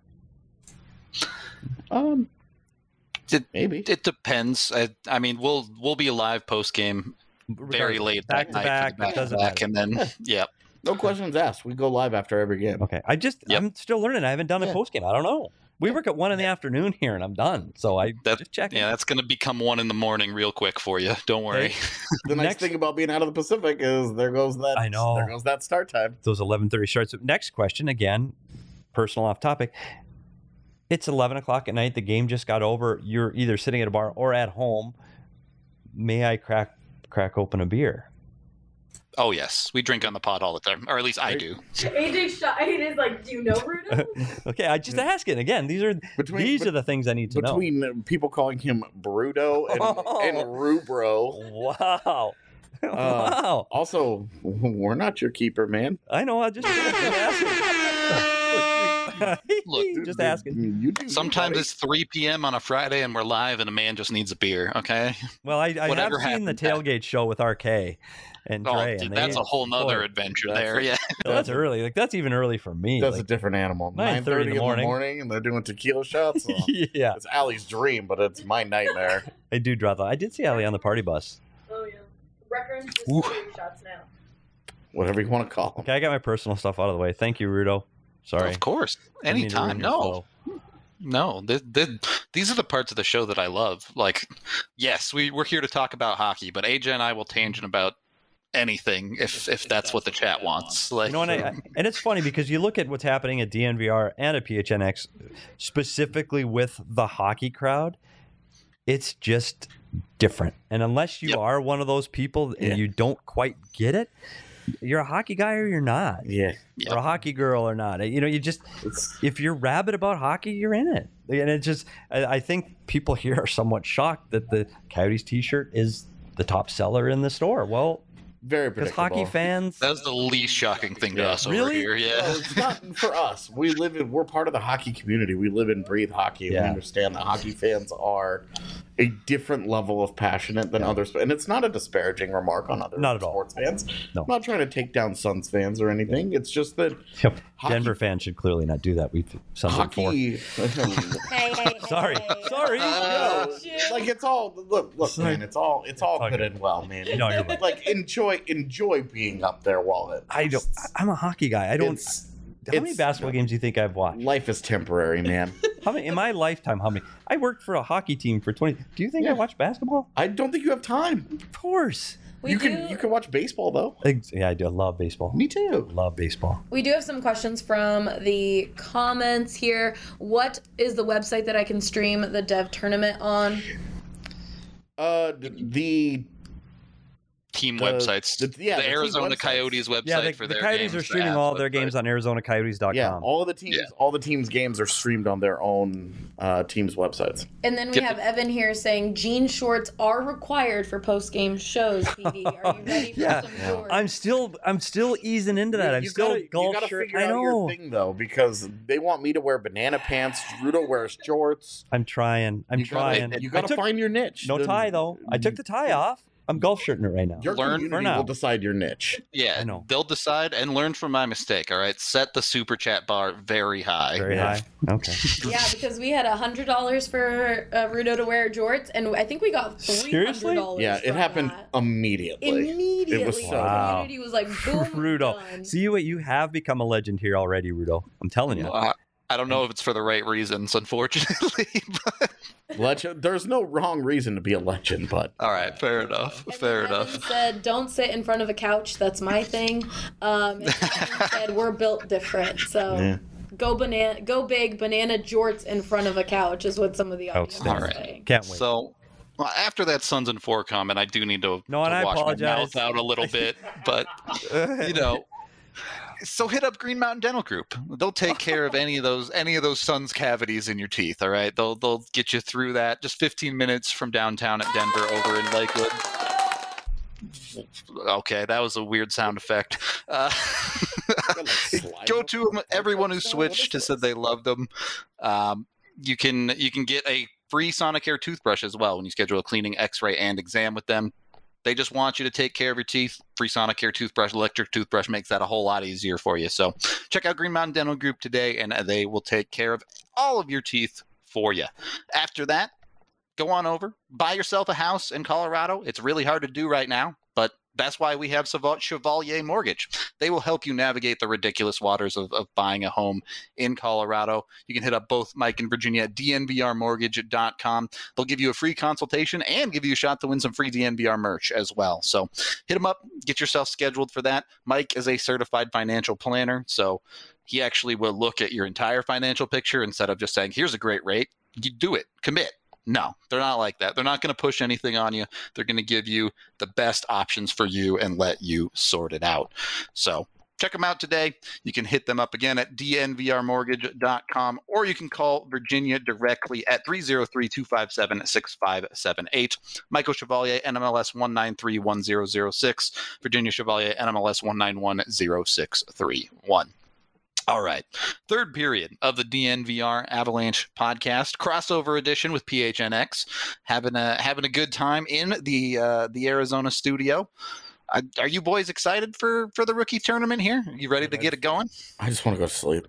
Maybe. It depends. I mean, we'll be live post-game very late that night for the back, and then, yeah. No questions asked. We go live after every game. Okay. I'm still learning. I haven't done a post-game. I don't know. We work at 1 in the afternoon here, and I'm done. So just checking. Yeah, that's going to become 1 in the morning real quick for you. Don't worry. The nice thing about being out of the Pacific is there goes that. I know. There goes that start time. Those 11:30 starts. Next question, again, personal off topic. It's 11 o'clock at night. The game just got over. You're either sitting at a bar or at home. May I crack open a beer? Oh, yes. We drink on the pod all the time. Or at least I do. AJ Shine is like, do you know Rudo? Okay, I just asking. Again, these are the things I need to know. Between people calling him Bruto and Rubro. Wow. Wow. Also, we're not your keeper, man. I know. I just asking. Look, just asking. Sometimes it's 3 p.m. on a Friday and we're live and a man just needs a beer, okay? Well, I have seen the tailgate show with RK and Dre. Dude, that's a whole nother adventure there, yeah. Well, that's early. Like that's even early for me. That's a different animal. 9:30 in the morning and they're doing tequila shots. Well, yeah. It's Allie's dream, but it's my nightmare. I do draw that. I did see Allie on the party bus. Oh, yeah. Records distillery shots now. Whatever you want to call them. Okay, I got my personal stuff out of the way. Thank you, Rudo. Sorry. Of course. Anytime. No, these are the parts of the show that I love. Like, yes, we're here to talk about hockey, but AJ and I will tangent about anything if that's what the chat wants. Like, and it's funny because you look at what's happening at DNVR and at PHNX, specifically with the hockey crowd, it's just different. And unless you are one of those people and you don't quite get it, you're a hockey guy or you're not. Yeah. Or a hockey girl or not. You just, if you're rabid about hockey, you're in it. And it just, I think people here are somewhat shocked that the Coyotes t-shirt is the top seller in the store. Well, very predictable. Because hockey fans. That's the least shocking thing to us over here. Yeah. Well, it's not for us. We're part of the hockey community. We live and breathe hockey. And we understand that hockey fans are a different level of passionate than others. And it's not a disparaging remark on other sports fans. No. I'm not trying to take down Suns fans or anything. It's just that Denver fans should clearly not do that. We've something for. Sorry. Like it's all look, man. It's all good and well, man. No, you're right. Like enjoy being up there while I'm a hockey guy. How many basketball games do you think I've watched? Life is temporary, man. How many in my lifetime? How many? I worked for a hockey team for 20. Do you think I watch basketball? I don't think you have time. Of course. You can watch baseball though. Yeah, I do. I love baseball. Me too. Love baseball. We do have some questions from the comments here. What is the website that I can stream the Dev tournament on? The team websites. The Arizona Coyotes website for their games. The Coyotes are streaming all their games on ArizonaCoyotes.com. Yeah, all the teams' games are streamed on their own teams' websites. And then we have Evan here saying jean shorts are required for post-game shows. PD, are you ready for some shorts? I'm still easing into that. You gotta figure out your thing though, because they want me to wear banana pants. Rudo wears shorts. I'm trying. You gotta find your niche. No tie though. I took the tie off. I'm golf shirting it right now. Your Learn community for now. will decide your niche. Yeah, I know. they'll decide and learn from my mistake. All right, set the super chat bar very high. Very high. Okay. Yeah, because we had $100 for Rudo to wear jorts, and I think we got Seriously? $300. Yeah, it from happened that. immediately. Immediately. It was The so Wow. community was like, boom, Rudo. done. See what you have become a legend here already, Rudo. I'm telling you. I don't know if it's for the right reasons, unfortunately. But, Legend. There's no wrong reason to be a legend, but all right, fair enough. And Fair then Evan enough. said, don't sit in front of a couch. That's my thing. And Evan said, we're built different. So Yeah. go big, banana jorts in front of a couch is what some of the audience Outstanding. is All right. saying. Can't wait. So, well, after that Suns and 4 comment, I do need to, No, and I wash apologize. my mouth out a little bit, but you know. So hit up Green Mountain Dental Group. They'll take care of any of those Suns cavities in your teeth. All right, they'll get you through that. Just 15 minutes from downtown at Denver, over in Lakewood. Okay, that was a weird sound effect. Go to them. Everyone who switched has said they love them. You can get a free Sonicare toothbrush as well when you schedule a cleaning, X-ray, and exam with them. They just want you to take care of your teeth. Free Sonicare toothbrush, electric toothbrush makes that a whole lot easier for you. So check out Green Mountain Dental Group today, and they will take care of all of your teeth for you. After that, go on over, buy yourself a house in Colorado. It's really hard to do right now, but that's why we have Chevalier Mortgage. They will help you navigate the ridiculous waters of buying a home in Colorado. You can hit up both Mike and Virginia at dnvrmortgage.com. They'll give you a free consultation and give you a shot to win some free DNVR merch as well. So hit them up, get yourself scheduled for that. Mike is a certified financial planner, so he actually will look at your entire financial picture instead of just saying, here's a great rate. You do it, commit. No, they're not like that. They're not going to push anything on you. They're going to give you the best options for you and let you sort it out. So check them out today. You can hit them up again at dnvrmortgage.com, or you can call Virginia directly at 303-257-6578. Michael Chevalier, NMLS 1931006. Virginia Chevalier, NMLS 1910631. All right. Third period of the DNVR Avalanche podcast, crossover edition with PHNX. Having a good time in the Arizona studio. Are you boys excited for the rookie tournament here? Are you ready to get it going? I just want to go to sleep.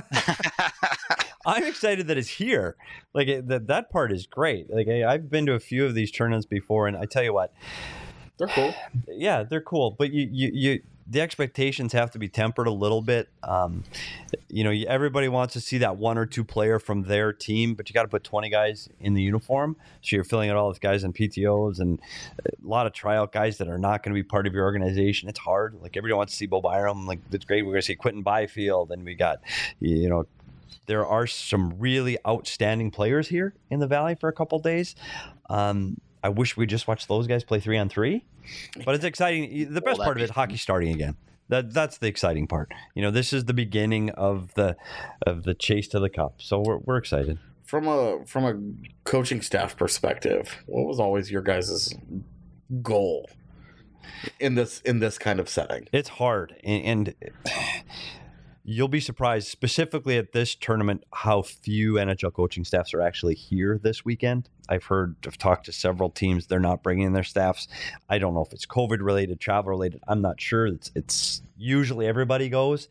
I'm excited that it's here. Like that part is great. Like I've been to a few of these tournaments before, and I tell you what, They're cool. yeah, they're cool. But you the expectations have to be tempered a little bit. Everybody wants to see that one or two player from their team, but you got to put 20 guys in the uniform. So you're filling out all these guys in PTOs and a lot of tryout guys that are not going to be part of your organization. It's hard. Like everybody wants to see Bo Byram. Like that's great. We're going to see Quentin Byfield, and we got, there are some really outstanding players here in the Valley for a couple days. I wish we just watched those guys play 3-on-3, but it's exciting. The best part of it, hockey starting again. That's the exciting part. This is the beginning of the chase to the cup. So we're excited. From a coaching staff perspective, what was always your guys' goal in this kind of setting? It's hard, and you'll be surprised, specifically at this tournament, how few NHL coaching staffs are actually here this weekend. I've talked to several teams. They're not bringing in their staffs. I don't know if it's COVID related, travel related. I'm not sure. It's usually everybody goes.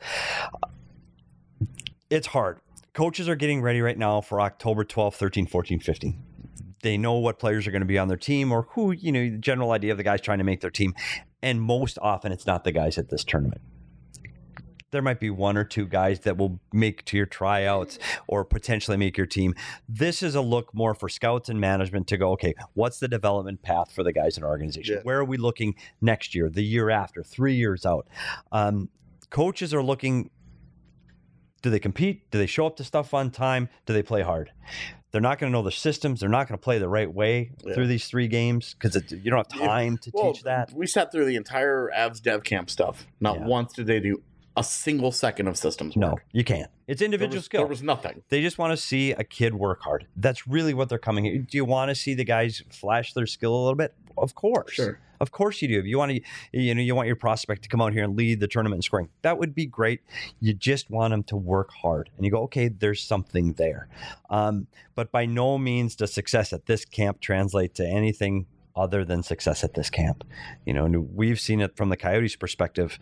It's hard. Coaches are getting ready right now for October 12, 13, 14, 15. They know what players are going to be on their team, or who, the general idea of the guys trying to make their team. And most often it's not the guys at this tournament. There might be one or two guys that will make to your tryouts or potentially make your team. This is a look more for scouts and management to go, okay, what's the development path for the guys in our organization? Yeah. Where are we looking next year, the year after, 3 years out? Coaches are looking, do they compete? Do they show up to stuff on time? Do they play hard? They're not going to know the systems. They're not going to play the right way through these 3 games because you don't have time to teach that. We sat through the entire Avs Dev Camp stuff. Not once did they do a single second of systems work. No, you can't. It's individual skill. There was nothing. They just want to see a kid work hard. That's really what they're coming here. Do you want to see the guys flash their skill a little bit? Of course. Sure. Of course you do. If you want to, you want your prospect to come out here and lead the tournament in scoring. That would be great. You just want them to work hard. And you go, okay, there's something there. But by no means does success at this camp translate to anything other than success at this camp. And we've seen it from the Coyotes' perspective.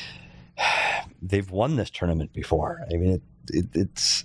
They've won this tournament before. I mean, it's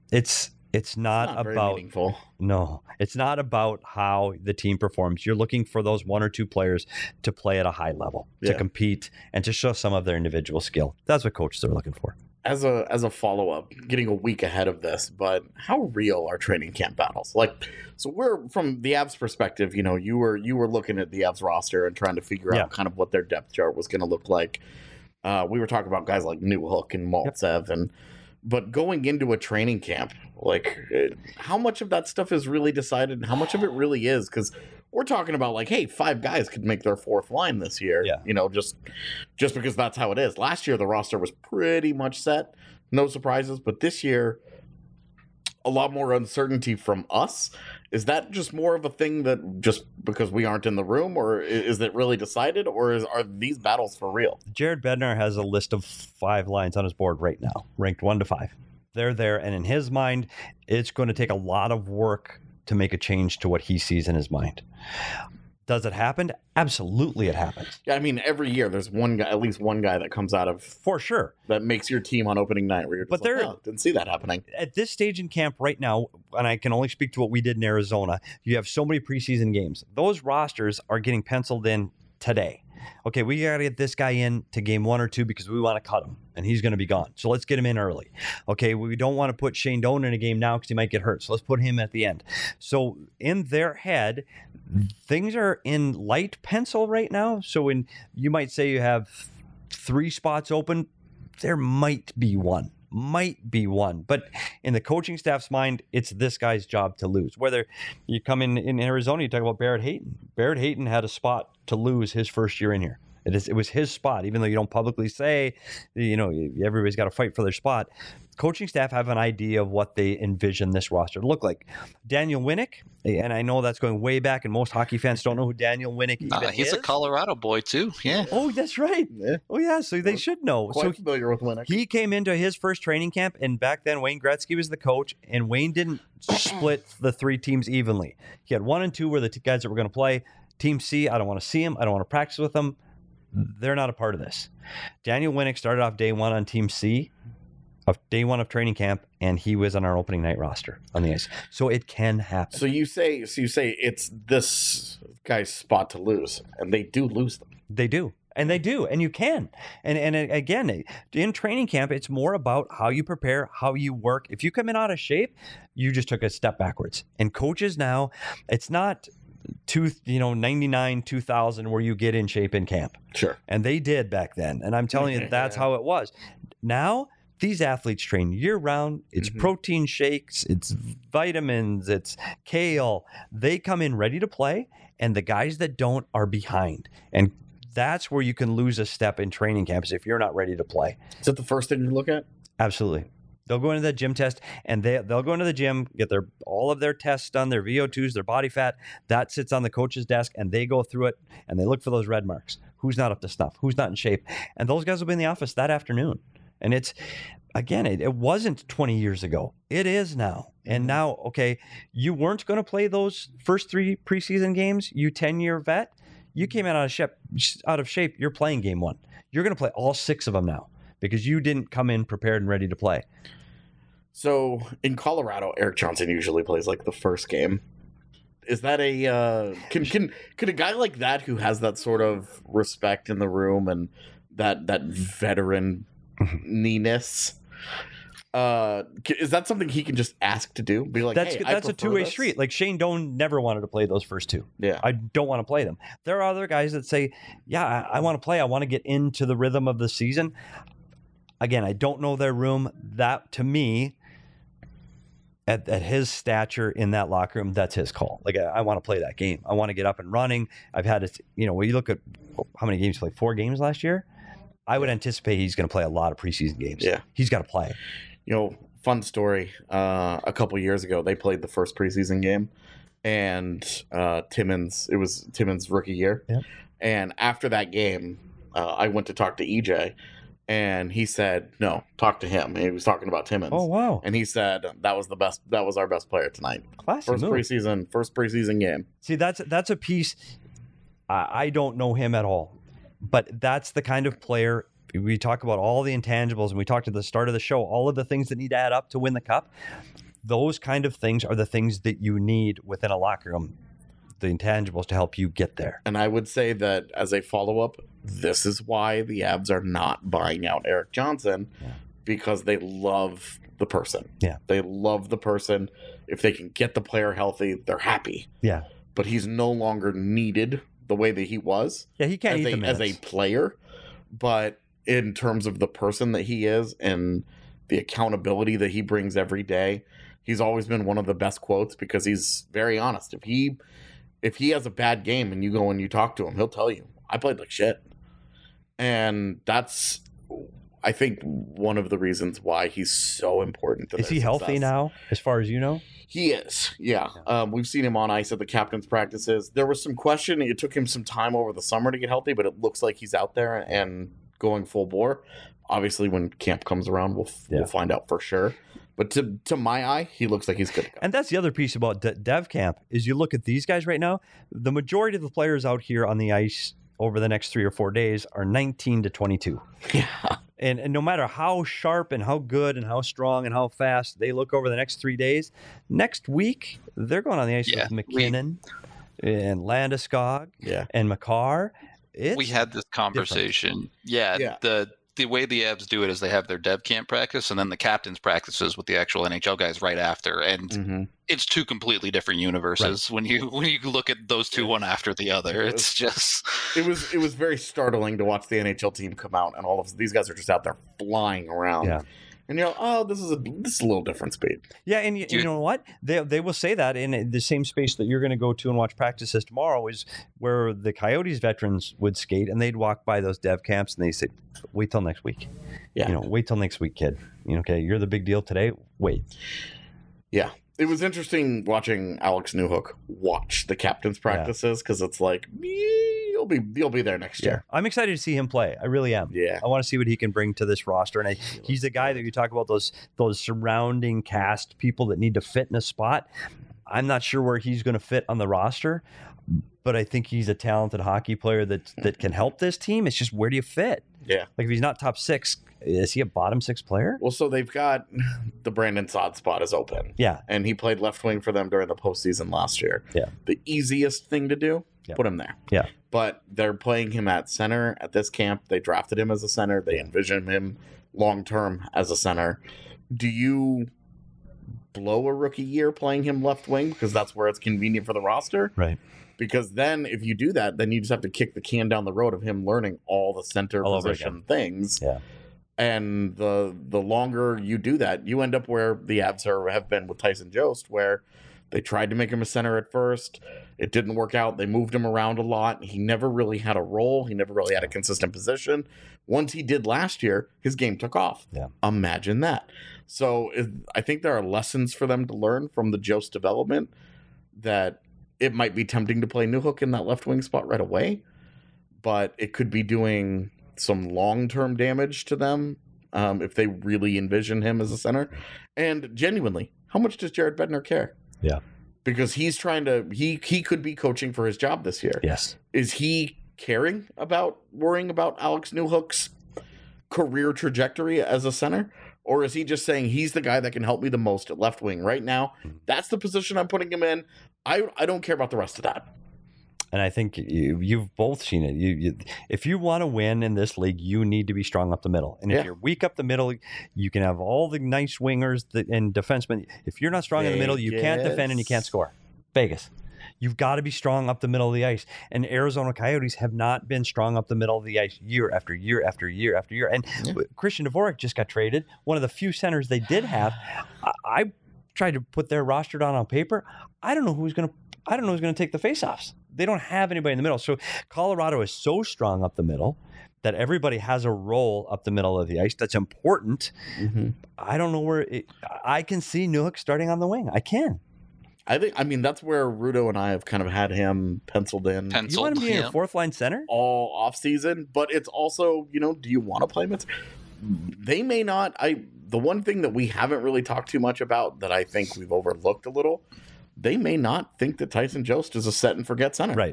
not very about meaningful. No, it's not about how the team performs. You're looking for those one or two players to play at a high level, to compete, and to show some of their individual skill. That's what coaches are looking for. As a follow-up, getting a week ahead of this, but how real are training camp battles? Like, so we're from the Avs perspective, you were looking at the Avs roster and trying to figure out kind of what their depth chart was going to look like. We were talking about guys like Newhook and Maltsev, but going into a training camp, like, how much of that stuff is really decided and how much of it really is? Because we're talking about, like, hey, 5 guys could make their 4th line this year, just because that's how it is. Last year, the roster was pretty much set, no surprises, but this year, a lot more uncertainty from us. Is that just more of a thing that just because we aren't in the room, or is it really decided, or are these battles for real? Jared Bednar has a list of 5 lines on his board right now, ranked 1 to 5. They're there, and in his mind, it's going to take a lot of work to make a change to what he sees in his mind. Does it happen? Absolutely, it happens. Yeah, I mean, every year there's one guy, at least one guy that comes out of for sure that makes your team on opening night where you're just didn't see that happening. At this stage in camp right now, and I can only speak to what we did in Arizona, you have so many preseason games. Those rosters are getting penciled in today. Okay, we got to get this guy in to game 1 or 2 because we want to cut him, and he's going to be gone. So let's get him in early. Okay, we don't want to put Shane Doan in a game now because he might get hurt. So let's put him at the end. So in their head, things are in light pencil right now. So when you might say you have 3 spots open, there might be one. But in the coaching staff's mind, it's this guy's job to lose. Whether you come in Arizona, you talk about Barrett Hayton. Barrett Hayton had a spot to lose his first year in here. It was his spot, even though you don't publicly say, everybody's got to fight for their spot. Coaching staff have an idea of what they envision this roster to look like. Daniel Winnick, and I know that's going way back, and most hockey fans don't know who Daniel Winnick even is. He's a Colorado boy, too. Yeah. Oh, that's right. Yeah. Oh, yeah, so they should know. Quite familiar with Winnick. He came into his first training camp, and back then Wayne Gretzky was the coach, and Wayne didn't split the 3 teams evenly. He had 1 and 2 were the guys that were going to play. Team C, I don't want to see him. I don't want to practice with them. They're not a part of this. Daniel Winnick started off day 1 on Team C, of day 1 of training camp, and he was on our opening night roster on the ice. So it can happen. So you say it's this guy's spot to lose, and they do lose them. They do. And they do, and you can. And again, in training camp, it's more about how you prepare, how you work. If you come in out of shape, you just took a step backwards. And coaches now, it's not 99, 2000 where you get in shape in camp. Sure. And they did back then. And I'm telling you, that's how it was. Now, these athletes train year round. It's protein shakes, it's vitamins, it's kale. They come in ready to play, and the guys that don't are behind. And that's where you can lose a step in training camps if you're not ready to play. Is that the first thing you look at? Absolutely. They'll go into the gym test, and they'll go into the gym, get all of their tests done, their VO2s, their body fat. That sits on the coach's desk, and they go through it, and they look for those red marks. Who's not up to snuff? Who's not in shape? And those guys will be in the office that afternoon. And it's, again, it wasn't 20 years ago. It is now. And now, okay, you weren't going to play those first 3 preseason games, you 10-year vet. You came out of shape. You're playing game 1. You're going to play all 6 of them now because you didn't come in prepared and ready to play. So in Colorado, Eric Johnson usually plays like the first game. Is that a could a guy like that who has that sort of respect in the room and that veteran ness, is that something he can just ask to do? Be like, that's a two-way street. Like Shane Doan never wanted to play those first 2. Yeah, I don't want to play them. There are other guys that say, yeah, I want to play. I want to get into the rhythm of the season. Again, I don't know their room. That, to me, at his stature in that locker room, that's his call. Like, I want to play that game. I want to get up and running. I've had it, when you look at how many games he played, 4 games last year, I would anticipate he's going to play a lot of preseason games. Yeah. He's got to play. Fun story. A couple years ago, they played the first preseason game, and it was Timmins' rookie year. Yep. And after that game, I went to talk to EJ, and he said, no, talk to him. He was talking about Timmins. Oh, wow. And he said that was our best player tonight. Classic First preseason game. See, that's a piece. I don't know him at all, but that's the kind of player. We talk about all the intangibles, and we talked at the start of the show, all of the things that need to add up to win the cup. Those kind of things are the things that you need within a locker room, the intangibles to help you get there. And I would say that as a follow-up, this is why the Avs are not buying out Erik Johnson, because they love the person. Yeah. They love the person. If they can get the player healthy, they're happy. Yeah. But he's no longer needed the way that he was. Yeah, he can't eat the as minutes. a player. But in terms of the person that he is and the accountability that he brings every day, he's always been one of the best quotes because he's very honest. If he has a bad game and you go and you talk to him, he'll tell you, I played like shit. And that's, I think, one of the reasons why he's so important to Is their he healthy success. now, as far as you know? He is, yeah. We've seen him on ice at the captain's practices. There was some question. It took him some time over the summer to get healthy, but it looks like he's out there and going full bore. Obviously, when camp comes around, we'll find out for sure. But to my eye, he looks like he's good to go. And that's the other piece about Dev Camp is you look at these guys right now, the majority of the players out here on the ice over the next 3 or 4 days are 19 to 22. Yeah. And no matter how sharp and how good and how strong and how fast they look over the next 3 days, next week they're going on the ice with McKinnon and Landeskog and Makar. We had this conversation. Yeah. The way the Avs do it is they have their dev camp practice and then the captain's practices with the actual NHL guys right after. And it's two completely different universes when you look at those two one after the other. It's just it was very startling to watch the NHL team come out and all of these guys are just out there flying around. Yeah. And you know, oh, this is a little different speed. Yeah, and you know what? They will say that in the same space that you're going to go to and watch practices tomorrow is where the Coyotes veterans would skate, and they'd walk by those dev camps and they say, "Wait till next week." Yeah, wait till next week, kid. Okay, you're the big deal today. Wait. Yeah. It was interesting watching Alex Newhook watch the captain's practices because it's like you'll be there next year. I'm excited to see him play. I really am. Yeah, I want to see what he can bring to this roster. And he's the guy that you talk about those surrounding cast people that need to fit in a spot. I'm not sure where he's going to fit on the roster, but I think he's a talented hockey player that can help this team. It's just where do you fit? Yeah, like if he's not top 6. Is he a bottom 6 player? Well, so they've got the Brandon Saad spot is open. Yeah. And he played left wing for them during the postseason last year. Yeah. The easiest thing to do, put him there. Yeah. But they're playing him at center at this camp. They drafted him as a center. They envision him long term as a center. Do you blow a rookie year playing him left wing because that's where it's convenient for the roster? Right. Because then if you do that, then you just have to kick the can down the road of him learning all the center position things. Yeah. And the longer you do that, you end up where the Avs have been with Tyson Jost, where they tried to make him a center at first. It didn't work out. They moved him around a lot. He never really had a role. He never really had a consistent position. Once he did last year, his game took off. Yeah. Imagine that. So I think there are lessons for them to learn from the Jost development that it might be tempting to play Newhook in that left wing spot right away, but it could be doing some long-term damage to them if they really envision him as a center. And genuinely, how much does Jared Bednar care? Yeah. Because he's trying to, he could be coaching for his job this year. Yes. Is he worrying about Alex Newhook's career trajectory as a center? Or is he just saying he's the guy that can help me the most at left wing right now? That's the position I'm putting him in. I don't care about the rest of that. And I think you've both seen it. If you want to win in this league, you need to be strong up the middle. And if you're weak up the middle, you can have all the nice wingers and defensemen. If you're not strong in the middle, you can't defend and you can't score. Vegas. You've got to be strong up the middle of the ice. And Arizona Coyotes have not been strong up the middle of the ice year after year after year after year. And Christian Dvorak just got traded. One of the few centers they did have. I tried to put their roster down on paper. I don't know who's going to take the faceoffs. They don't have anybody in the middle. So Colorado is so strong up the middle that everybody has a role up the middle of the ice that's important. Mm-hmm. I don't know where I can see Newhook starting on the wing. I can. I mean, that's where Rudo and I have kind of had him penciled in. You want to be in your fourth line center? All off season, but it's also, do you want to play him? They may not. The one thing that we haven't really talked too much about that I think we've overlooked a little, they may not think that Tyson Jost is a set and forget center. Right.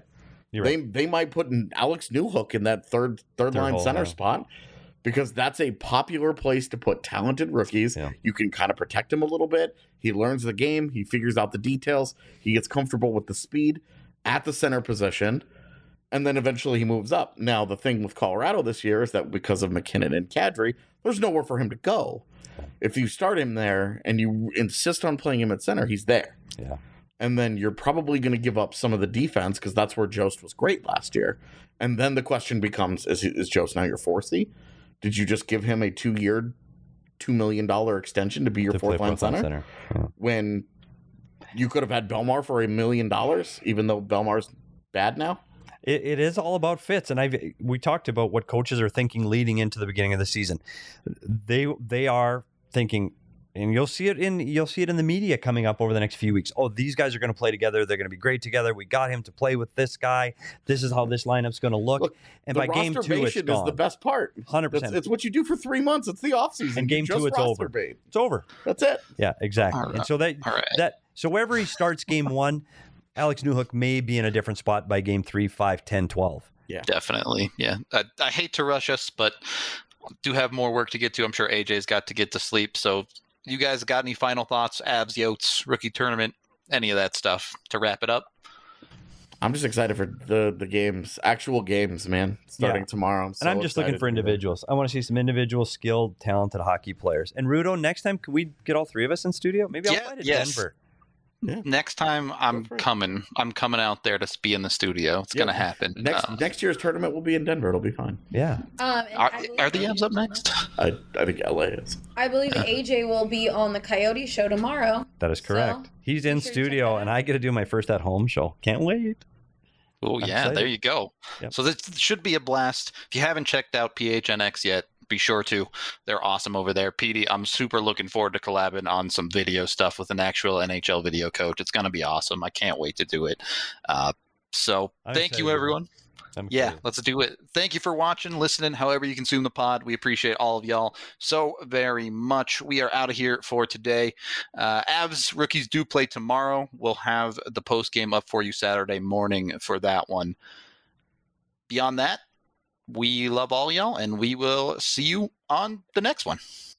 You're right. They might put an Alex Newhook in that third line hole, center yeah. spot because that's a popular place to put talented rookies. Yeah. You can kind of protect him a little bit. He learns the game. He figures out the details. He gets comfortable with the speed at the center position. And then eventually he moves up. Now, the thing with Colorado this year is that because of McKinnon and Kadri, there's nowhere for him to go. If you start him there and you insist on playing him at center, he's there. Yeah. And then you're probably going to give up some of the defense because that's where Jost was great last year. And then the question becomes, is Jost now your 4C? Did you just give him a 2-year, $2 million extension to be your fourth line center? Yeah. When you could have had Belmar for $1 million, even though Belmar's bad now? It is all about fits, and we talked about what coaches are thinking leading into the beginning of the season. They are thinking, and you'll see it in the media coming up over the next few weeks. Oh, these guys are going to play together. They're going to be great together. We got him to play with this guy. This is how this lineup's going to look. And by game 2, it's gone. is the best part. 100%. It's what you do for 3 months. It's the offseason. And game 2, it's over. It's over. That's it. Yeah, exactly. And so so wherever he starts game 1. Alex Newhook may be in a different spot by game 3, 5, 10, 12. Yeah, definitely. Yeah. I hate to rush us, but do have more work to get to. I'm sure AJ's got to get to sleep. So you guys got any final thoughts? Avs, Yotes, rookie tournament, any of that stuff to wrap it up? I'm just excited for the games, actual games, man, starting tomorrow. I'm just looking for individuals. I want to see some individual skilled, talented hockey players. And Rudo, next time, can we get all 3 of us in studio? Maybe I'll fly to Denver. Yeah. Next time I'm coming out there to be in the studio. It's gonna happen. Next year's tournament will be in Denver. It'll be fine. Yeah. Are the Avs up next? I think LA is. I believe AJ will be on the Coyote show tomorrow. That is correct. So, he's in studio, and I get to do my first at home show. Can't wait. Oh yeah, excited. there you go. Yep. So this should be a blast. If you haven't checked out PHNX yet, be sure to. They're awesome over there. PD, I'm super looking forward to collabing on some video stuff with an actual NHL video coach. It's going to be awesome. I can't wait to do it. So thank you, everyone. Yeah, let's do it. Thank you for watching, listening, however you consume the pod. We appreciate all of y'all so very much. We are out of here for today. Avs rookies do play tomorrow. We'll have the post game up for you Saturday morning for that one. Beyond that, we love all y'all, and we will see you on the next one.